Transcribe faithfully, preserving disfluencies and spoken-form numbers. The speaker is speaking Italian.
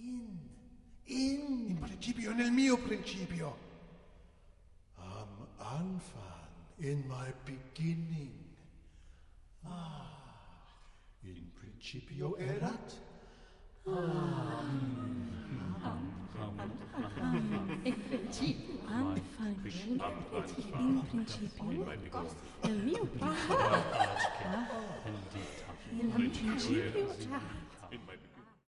In. In. In principio, nel mio principio. Am Anfang, in my beginning. Ah, in principio erat. Ah. In principio, Anfang, in principio, nel mio principio, in principio,